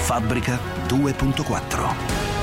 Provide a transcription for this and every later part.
Fabbrica 2.4.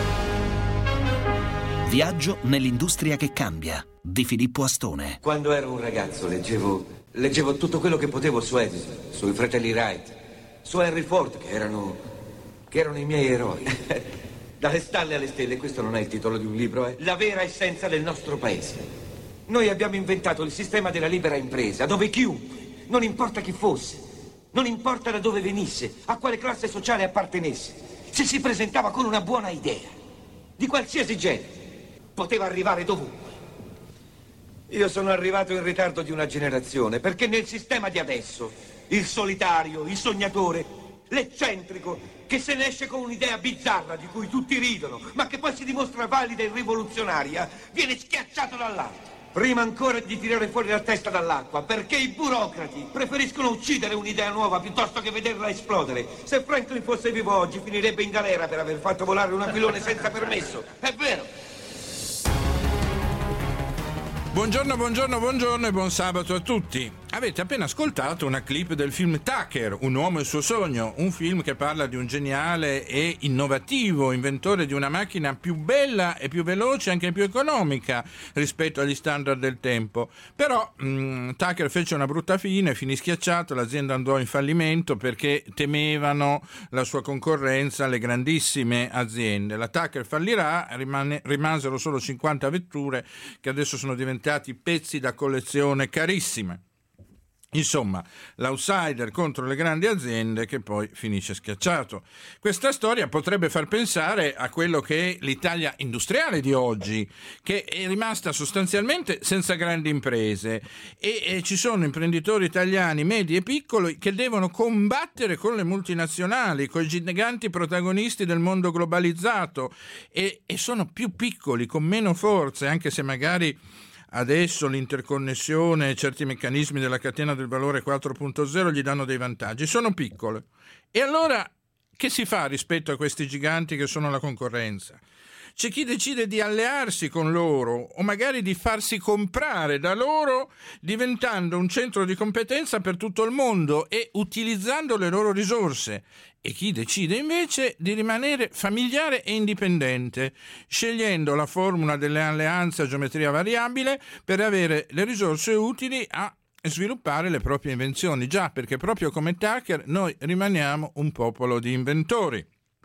Viaggio nell'industria che cambia di Filippo Astone. Quando ero un ragazzo leggevo tutto quello che potevo su Edison, sui fratelli Wright, su Henry Ford, che erano i miei eroi. Dalle stalle alle stelle, questo non è il titolo di un libro, è la vera essenza del nostro paese. Noi abbiamo inventato il sistema della libera impresa, dove chiunque, non importa chi fosse, non importa da dove venisse, a quale classe sociale appartenesse, se si presentava con una buona idea, di qualsiasi genere, poteva arrivare dovunque. Io sono arrivato in ritardo di una generazione, perché nel sistema di adesso, il solitario, il sognatore, l'eccentrico, che se ne esce con un'idea bizzarra di cui tutti ridono, ma che poi si dimostra valida e rivoluzionaria, viene schiacciato dall'alto. Prima ancora di tirare fuori la testa dall'acqua, perché i burocrati preferiscono uccidere un'idea nuova piuttosto che vederla esplodere. Se Franklin fosse vivo oggi, finirebbe in galera per aver fatto volare un aquilone senza permesso. È vero! Buongiorno e buon sabato a tutti. Avete appena ascoltato una clip del film Tucker, Un uomo e il suo sogno, un film che parla di un geniale e innovativo inventore di una macchina più bella e più veloce e anche più economica rispetto agli standard del tempo. Però Tucker fece una brutta fine, finì schiacciato, l'azienda andò in fallimento perché temevano la sua concorrenza alle grandissime aziende. La Tucker fallirà, rimasero solo 50 vetture che adesso sono diventate pezzi da collezione carissime. Insomma, l'outsider contro le grandi aziende che poi finisce schiacciato. Questa storia potrebbe far pensare a quello che è l'Italia industriale di oggi, che è rimasta sostanzialmente senza grandi imprese e ci sono imprenditori italiani medi e piccoli che devono combattere con le multinazionali, con i giganti protagonisti del mondo globalizzato e sono più piccoli, con meno forze, anche se magari adesso l'interconnessione e certi meccanismi della catena del valore 4.0 gli danno dei vantaggi, sono piccole. E allora che si fa rispetto a questi giganti che sono la concorrenza? C'è chi decide di allearsi con loro o magari di farsi comprare da loro, diventando un centro di competenza per tutto il mondo e utilizzando le loro risorse. E chi decide invece di rimanere familiare e indipendente, scegliendo la formula delle alleanze a geometria variabile per avere le risorse utili a sviluppare le proprie invenzioni. Già, perché proprio come Tucker noi rimaniamo un popolo di inventori.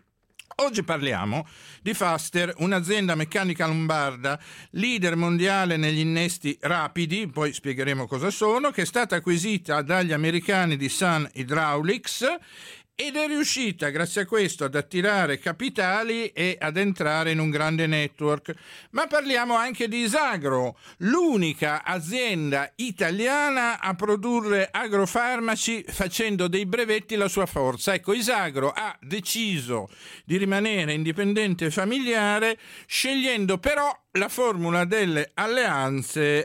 Oggi parliamo di Faster, un'azienda meccanica lombarda, leader mondiale negli innesti rapidi, poi spiegheremo cosa sono, che è stata acquisita dagli americani di Sun Hydraulics ed è riuscita, grazie a questo, ad attirare capitali e ad entrare in un grande network. Ma parliamo anche di Isagro, l'unica azienda italiana a produrre agrofarmaci facendo dei brevetti la sua forza. Ecco, Isagro ha deciso di rimanere indipendente e familiare, scegliendo però la formula delle alleanze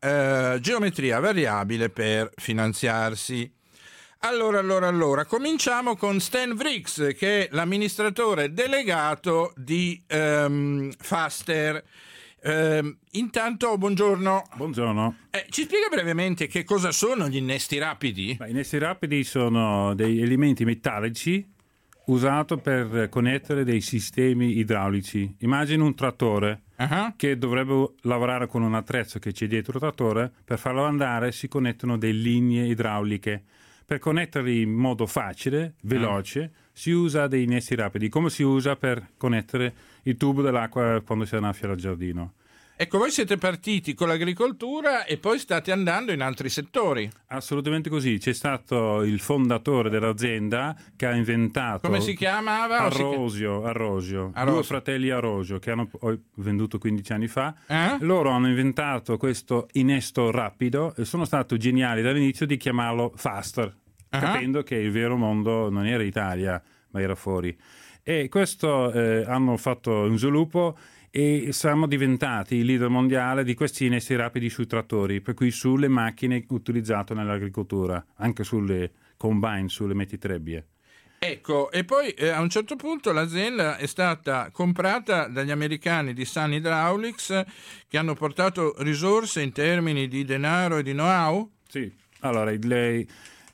a geometria variabile per finanziarsi. Allora, cominciamo con Stan Vrix, che è l'amministratore delegato di Faster. Intanto, buongiorno. Buongiorno. Ci spiega brevemente che cosa sono gli innesti rapidi? Gli innesti rapidi sono degli elementi metallici usati per connettere dei sistemi idraulici. Immagina un trattore che dovrebbe lavorare con un attrezzo che c'è dietro il trattore. Per farlo andare si connettono delle linee idrauliche. Per connetterli in modo facile, veloce, si usa dei innesti rapidi, come si usa per connettere il tubo dell'acqua quando si annaffia al giardino. Ecco, voi siete partiti con l'agricoltura e poi state andando in altri settori. Assolutamente così. C'è stato il fondatore dell'azienda che ha inventato... Come si chiamava? Arrosio. Due fratelli Arrosio che hanno poi venduto 15 anni fa. Loro hanno inventato questo innesto rapido e sono stati geniali dall'inizio di chiamarlo Faster, capendo che il vero mondo non era Italia, ma era fuori. E questo hanno fatto un sviluppo e siamo diventati il leader mondiale di questi innesti rapidi sui trattori, per cui sulle macchine utilizzate nell'agricoltura, anche sulle combine, sulle mettitrebbie. Ecco, e poi a un certo punto l'azienda è stata comprata dagli americani di Sun Hydraulics, che hanno portato risorse in termini di denaro e di know-how? Sì, allora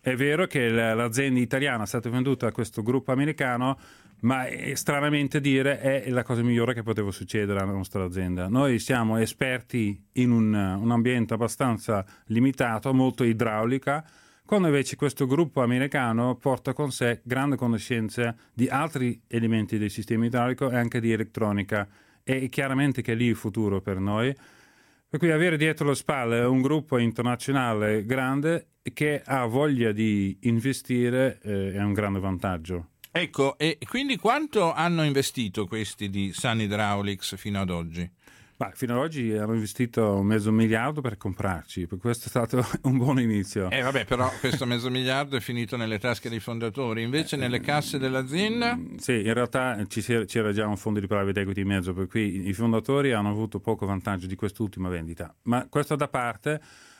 È vero che l'azienda italiana è stata venduta a questo gruppo americano, ma stranamente dire è la cosa migliore che poteva succedere alla nostra azienda. Noi siamo esperti in un ambiente abbastanza limitato, molto idraulica, quando invece questo gruppo americano porta con sé grande conoscenza di altri elementi del sistema idraulico e anche di elettronica. E chiaramente che è lì il futuro per noi. Per cui avere dietro le spalle un gruppo internazionale grande che ha voglia di investire è un grande vantaggio. Ecco, e quindi quanto hanno investito questi di Sun Hydraulics fino ad oggi? Fino ad oggi hanno investito $500 milioni per comprarci, per questo è stato un buon inizio. Vabbè, però questo $500 milioni è finito nelle tasche dei fondatori, invece nelle casse dell'azienda? Sì, in realtà c'era già un fondo di private equity in mezzo, per cui i fondatori hanno avuto poco vantaggio di quest'ultima vendita. Ma questo da parte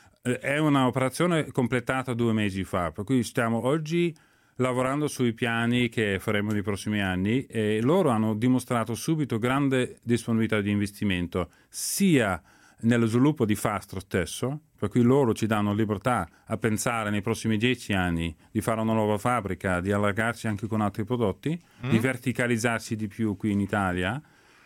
è un'operazione completata 2 mesi fa, per cui stiamo oggi lavorando sui piani che faremo nei prossimi anni e loro hanno dimostrato subito grande disponibilità di investimento sia nello sviluppo di Fastro stesso, per cui loro ci danno libertà a pensare nei prossimi 10 anni di fare una nuova fabbrica, di allargarsi anche con altri prodotti, di verticalizzarsi di più qui in Italia.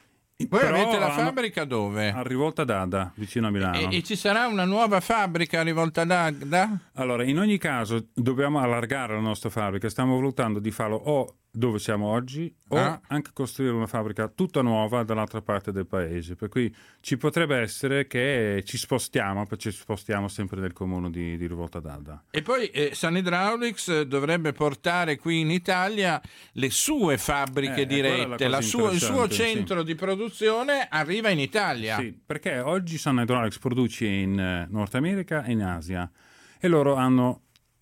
Voi avete la fabbrica dove? A Rivolta d'Adda, vicino a Milano. E ci sarà una nuova fabbrica a Rivolta d'Adda? Allora, in ogni caso dobbiamo allargare la nostra fabbrica. Stiamo valutando di farlo o dove siamo oggi o anche costruire una fabbrica tutta nuova dall'altra parte del paese. Per cui ci potrebbe essere che ci spostiamo sempre nel comune di Rivolta d'Adda. E poi Sun Hydraulics dovrebbe portare qui in Italia le sue fabbriche dirette, il suo centro di produzione arriva in Italia. Sì, perché oggi Sun Hydraulics produce in Nord America e in Asia e loro hanno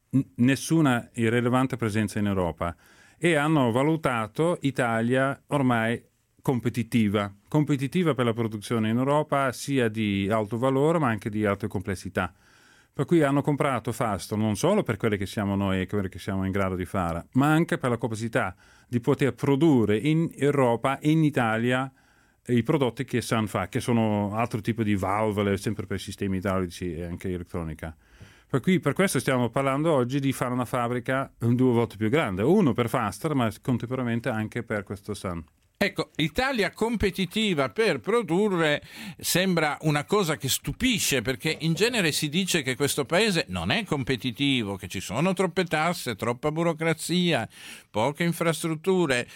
nessuna irrilevante presenza in Europa. E hanno valutato Italia ormai competitiva per la produzione in Europa sia di alto valore ma anche di alta complessità. Per cui hanno comprato Fastro non solo per quelle che siamo noi e quelle che siamo in grado di fare, ma anche per la capacità di poter produrre in Europa e in Italia i prodotti che Sun fa, che sono altro tipo di valvole, sempre per sistemi idraulici e anche elettronica. Per questo stiamo parlando oggi di fare una fabbrica 2 volte più grande, uno per Faster ma contemporaneamente anche per questo Sun. Ecco, Italia competitiva per produrre sembra una cosa che stupisce, perché in genere si dice che questo paese non è competitivo, che ci sono troppe tasse, troppa burocrazia, poche infrastrutture,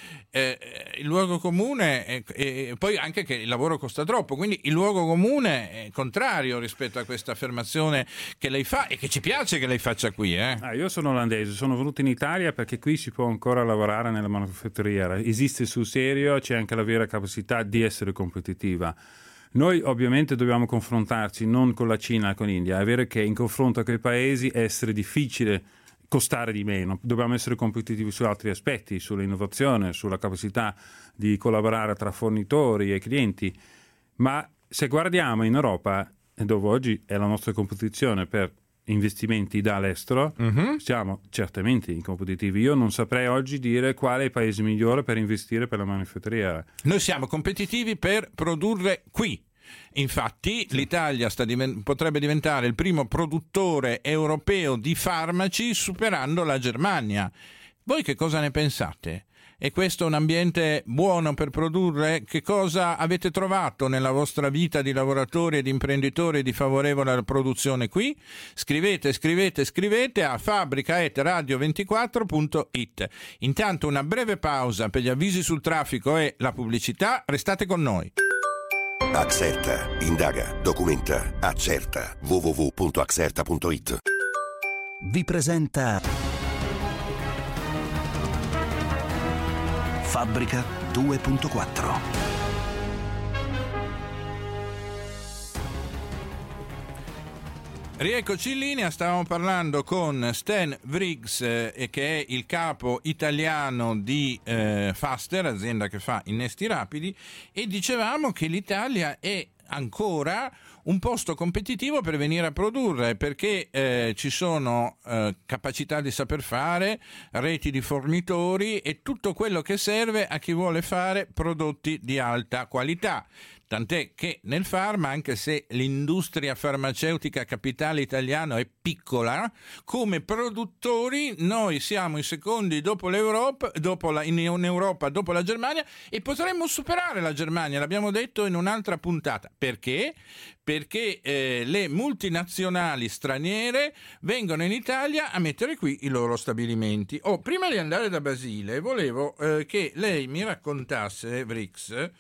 il luogo comune e poi anche che il lavoro costa troppo, quindi il luogo comune è contrario rispetto a questa affermazione che lei fa e che ci piace che lei faccia qui. Io sono olandese, sono venuto in Italia perché qui si può ancora lavorare nella manifatturiera, esiste sul serio, c'è anche la vera capacità di essere competitiva. Noi ovviamente dobbiamo confrontarci non con la Cina e con l'India, è vero che in confronto a quei paesi è essere difficile costare di meno, dobbiamo essere competitivi su altri aspetti, sull'innovazione, sulla capacità di collaborare tra fornitori e clienti, ma se guardiamo in Europa, dove oggi è la nostra competizione per investimenti dall'estero, siamo certamente incompetitivi. Io non saprei oggi dire quale è il paese migliore per investire per la manifatturiera. Noi siamo competitivi per produrre qui. Infatti l'Italia potrebbe diventare il primo produttore europeo di farmaci superando la Germania. Voi che cosa ne pensate? È questo un ambiente buono per produrre? Che cosa avete trovato nella vostra vita di lavoratori e di imprenditori di favorevole alla produzione qui? Scrivete a fabbrica@radio24.it. Intanto una breve pausa per gli avvisi sul traffico e la pubblicità. Restate con noi. Axerta, indaga, documenta, accerta. www.axerta.it. Vi presenta Fabbrica 2.4. Rieccoci in linea, stavamo parlando con Stan Vriggs, che è il capo italiano di Faster, azienda che fa innesti rapidi, e dicevamo che l'Italia è ancora un posto competitivo per venire a produrre, perché ci sono capacità di saper fare, reti di fornitori e tutto quello che serve a chi vuole fare prodotti di alta qualità. Tant'è che nel farma, anche se l'industria farmaceutica capitale italiano è piccola, come produttori noi siamo i secondi dopo l'Europa, in Europa dopo la Germania, e potremmo superare la Germania, l'abbiamo detto in un'altra puntata. Perché? Perché le multinazionali straniere vengono in Italia a mettere qui i loro stabilimenti. Prima di andare da Basile, volevo che lei mi raccontasse, Vrix,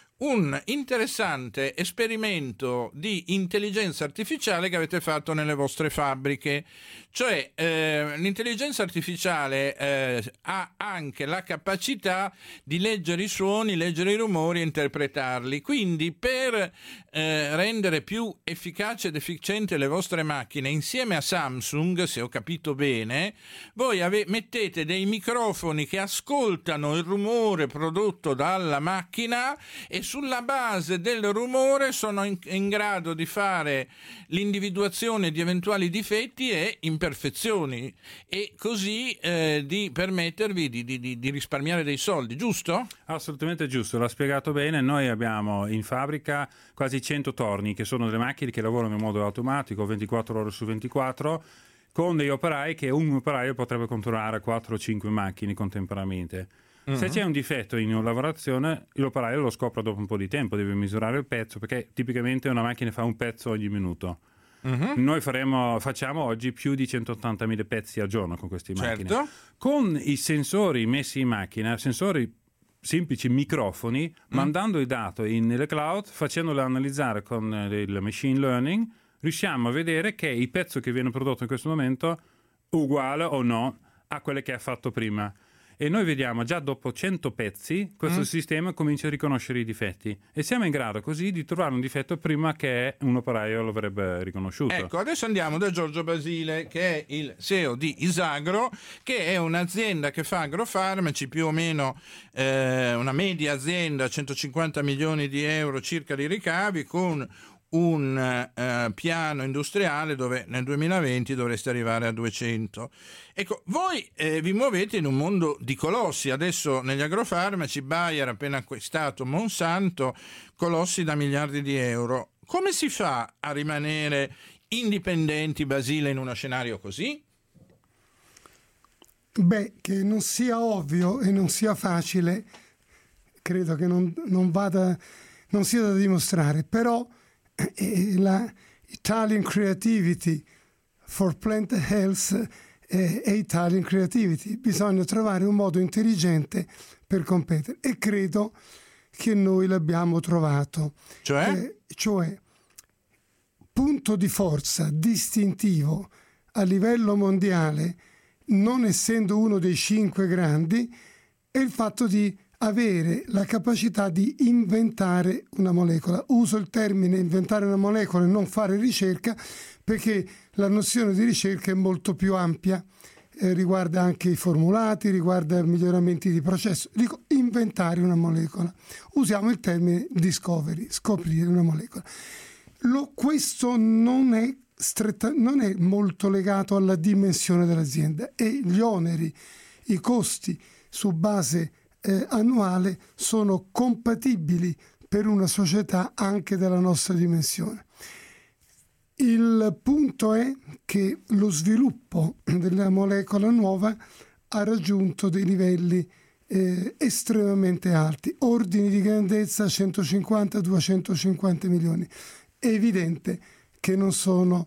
un interessante esperimento di intelligenza artificiale che avete fatto nelle vostre fabbriche. Cioè l'intelligenza artificiale ha anche la capacità di leggere i suoni, leggere i rumori e interpretarli. Quindi per rendere più efficace ed efficiente le vostre macchine, insieme a Samsung, se ho capito bene, voi mettete dei microfoni che ascoltano il rumore prodotto dalla macchina e sulla base del rumore sono in grado di fare l'individuazione di eventuali difetti e imperfezioni, e così di permettervi di risparmiare dei soldi, giusto? Assolutamente giusto, l'ha spiegato bene. Noi abbiamo in fabbrica quasi 100 torni, che sono delle macchine che lavorano in modo automatico 24 ore su 24, con degli operai che un operaio potrebbe controllare 4 o 5 macchine contemporaneamente. Se c'è un difetto in una lavorazione, l'operaio lo scopre dopo un po' di tempo, deve misurare il pezzo, perché tipicamente una macchina fa un pezzo ogni minuto. Noi facciamo oggi più di 180.000 pezzi al giorno con queste macchine. Certo. Con i sensori messi in macchina, sensori semplici, microfoni, mandando i dati nelle cloud, facendoli analizzare con il machine learning, riusciamo a vedere che il pezzo che viene prodotto in questo momento è uguale o no a quello che ha fatto prima. E noi vediamo già dopo 100 pezzi questo sistema comincia a riconoscere i difetti, e siamo in grado così di trovare un difetto prima che un operaio lo avrebbe riconosciuto. Ecco, adesso andiamo da Giorgio Basile, che è il CEO di Isagro, che è un'azienda che fa agrofarmaci, più o meno una media azienda, 150 milioni di euro circa di ricavi, con un piano industriale dove nel 2020 dovreste arrivare a 200. Ecco, voi vi muovete in un mondo di colossi. Adesso negli agrofarmaci Bayer ha appena acquistato Monsanto, colossi da miliardi di euro. Come si fa a rimanere indipendenti, Basile, in uno scenario così? Che non sia ovvio e non sia facile, credo che non sia da dimostrare, però la Italian Creativity for Plant Health è Italian Creativity. Bisogna trovare un modo intelligente per competere, e credo che noi l'abbiamo trovato. Cioè punto di forza distintivo a livello mondiale, non essendo uno dei 5 grandi, è il fatto di avere la capacità di inventare una molecola. Uso il termine inventare una molecola e non fare ricerca, perché la nozione di ricerca è molto più ampia, riguarda anche i formulati, riguarda miglioramenti di processo. Dico inventare una molecola. Usiamo il termine discovery, scoprire una molecola. Questo non è molto legato alla dimensione dell'azienda, e gli oneri, i costi su base annuale sono compatibili per una società anche della nostra dimensione. Il punto è che lo sviluppo della molecola nuova ha raggiunto dei livelli estremamente alti, ordini di grandezza 150-250 milioni. È evidente che non sono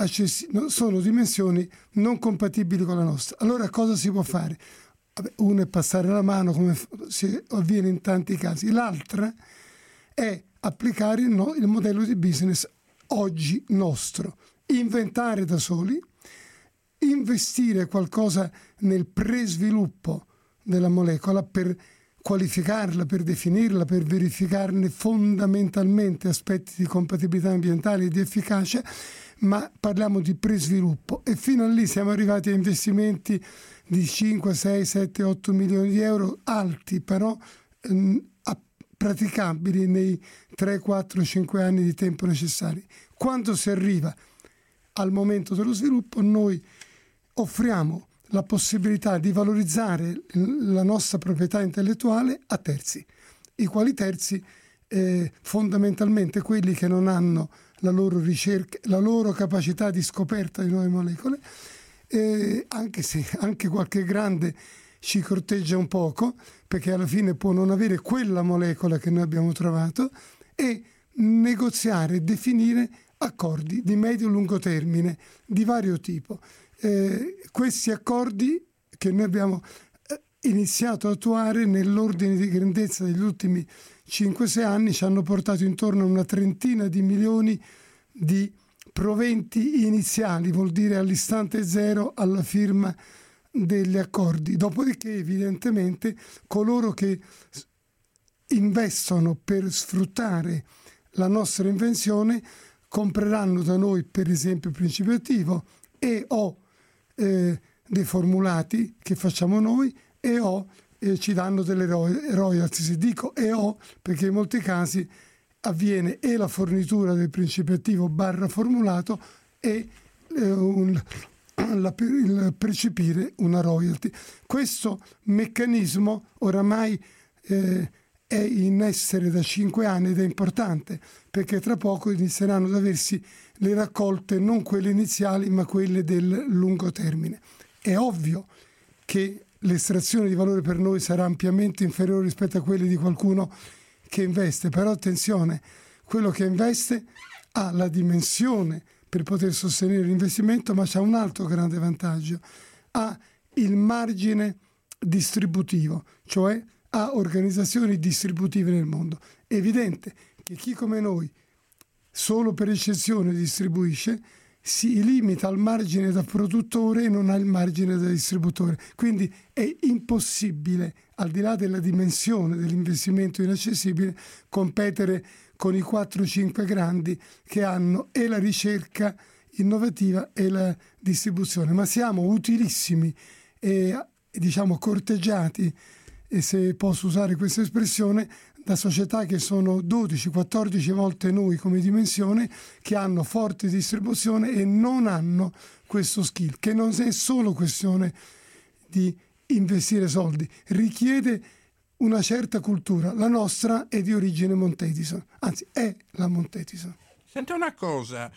dimensioni non compatibili con la nostra. Allora cosa si può fare? Uno è passare la mano, come avviene in tanti casi. L'altra è applicare il modello di business oggi nostro, inventare da soli, investire qualcosa nel presviluppo della molecola per qualificarla, per definirla, per verificarne fondamentalmente aspetti di compatibilità ambientale e di efficacia, ma parliamo di presviluppo, e fino a lì siamo arrivati a investimenti di 5, 6, 7, 8 milioni di euro, alti però praticabili nei 3, 4, 5 anni di tempo necessari. Quando si arriva al momento dello sviluppo, noi offriamo la possibilità di valorizzare la nostra proprietà intellettuale a terzi, i quali terzi fondamentalmente quelli che non hanno la loro ricerca, la loro capacità di scoperta di nuove molecole, anche se anche qualche grande ci corteggia un poco, perché alla fine può non avere quella molecola che noi abbiamo trovato, e negoziare e definire accordi di medio-lungo termine di vario tipo. Questi accordi che noi abbiamo iniziato a attuare nell'ordine di grandezza degli ultimi 5-6 anni ci hanno portato intorno a una trentina di milioni di proventi iniziali, vuol dire all'istante zero alla firma degli accordi. Dopodiché evidentemente coloro che investono per sfruttare la nostra invenzione compreranno da noi per esempio il principio attivo e o dei formulati che facciamo noi e o ci danno delle royalties. Dico e o perché in molti casi avviene e la fornitura del principio attivo / formulato e il percepire una royalty. Questo meccanismo oramai è in essere da 5 anni ed è importante perché tra poco inizieranno ad aversi le raccolte, non quelle iniziali ma quelle del lungo termine. È ovvio che l'estrazione di valore per noi sarà ampiamente inferiore rispetto a quelle di qualcuno che investe, però attenzione, quello che investe ha la dimensione per poter sostenere l'investimento, ma c'ha un altro grande vantaggio, ha il margine distributivo, cioè ha organizzazioni distributive nel mondo. È evidente che chi come noi solo per eccezione distribuisce si limita al margine da produttore e non ha il margine da distributore. Quindi è impossibile, al di là della dimensione dell'investimento inaccessibile, competere con i 4-5 grandi che hanno e la ricerca innovativa e la distribuzione. Ma siamo utilissimi e diciamo corteggiati, e se posso usare questa espressione, da società che sono 12-14 volte noi come dimensione, che hanno forte distribuzione e non hanno questo skill, che non è solo questione di investire soldi, richiede una certa cultura. La nostra è di origine Mount Edison, anzi è la Mount Edison. Senta una cosa,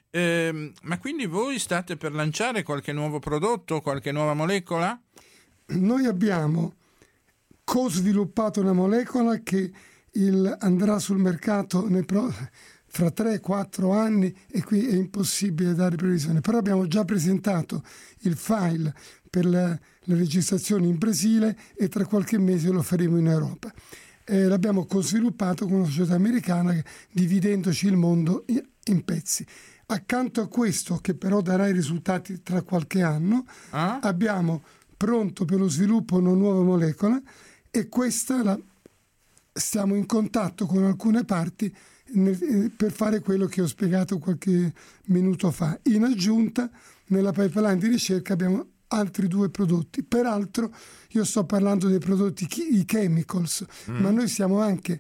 ma quindi voi state per lanciare qualche nuovo prodotto, qualche nuova molecola? Noi abbiamo co-sviluppato una molecola che andrà sul mercato fra 3-4 anni e qui è impossibile dare previsione, però abbiamo già presentato il file per le registrazioni in Brasile e tra qualche mese lo faremo in Europa. L'abbiamo co-sviluppato con una società americana dividendoci il mondo in pezzi. Accanto a questo, che però darà i risultati tra qualche anno, abbiamo pronto per lo sviluppo una nuova molecola e questa stiamo in contatto con alcune parti per fare quello che ho spiegato qualche minuto fa. In aggiunta, nella pipeline di ricerca abbiamo altri 2 prodotti. Peraltro io sto parlando dei prodotti, i chemicals, ma noi stiamo anche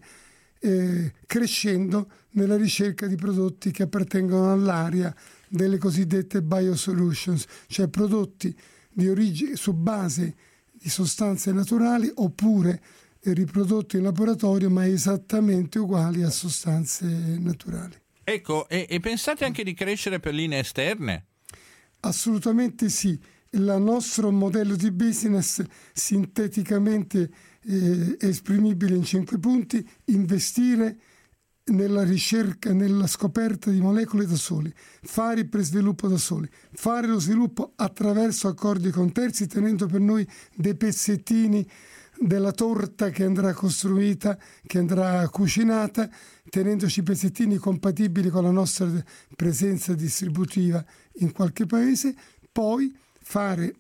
crescendo nella ricerca di prodotti che appartengono all'area delle cosiddette biosolutions, cioè prodotti di origine su base di sostanze naturali oppure riprodotti in laboratorio ma esattamente uguali a sostanze naturali. Ecco, e pensate anche di crescere per linee esterne? Assolutamente sì. Il nostro modello di business sinteticamente è esprimibile in 5 punti: investire nella ricerca, nella scoperta di molecole da soli, fare il presviluppo da soli, fare lo sviluppo attraverso accordi con terzi, tenendo per noi dei pezzettini della torta che andrà costruita, che andrà cucinata, tenendoci pezzettini compatibili con la nostra presenza distributiva in qualche paese, poi fare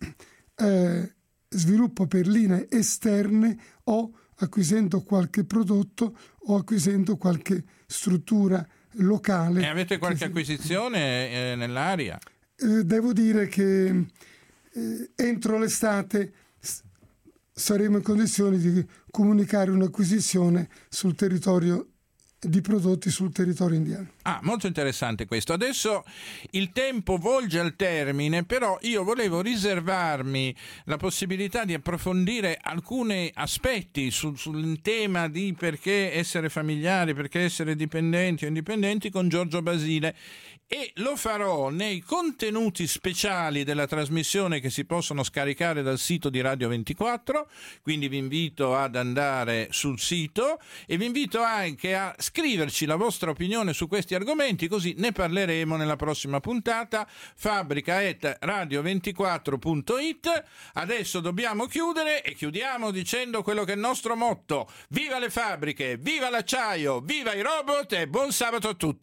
sviluppo per linee esterne o acquisendo qualche prodotto o acquisendo qualche struttura locale. E avete qualche acquisizione nell'area? Devo dire che entro l'estate saremo in condizioni di comunicare un'acquisizione sul territorio di prodotti sul territorio indiano. Molto interessante questo. Adesso il tempo volge al termine, però io volevo riservarmi la possibilità di approfondire alcuni aspetti sul tema di perché essere familiari, perché essere dipendenti o indipendenti con Giorgio Basile, e lo farò nei contenuti speciali della trasmissione che si possono scaricare dal sito di Radio 24, quindi vi invito ad andare sul sito e vi invito anche a scriverci la vostra opinione su questi argomenti, così ne parleremo nella prossima puntata. Fabbrica@radio24.it. Adesso dobbiamo chiudere e chiudiamo dicendo quello che è il nostro motto: viva le fabbriche, viva l'acciaio, viva i robot e buon sabato a tutti.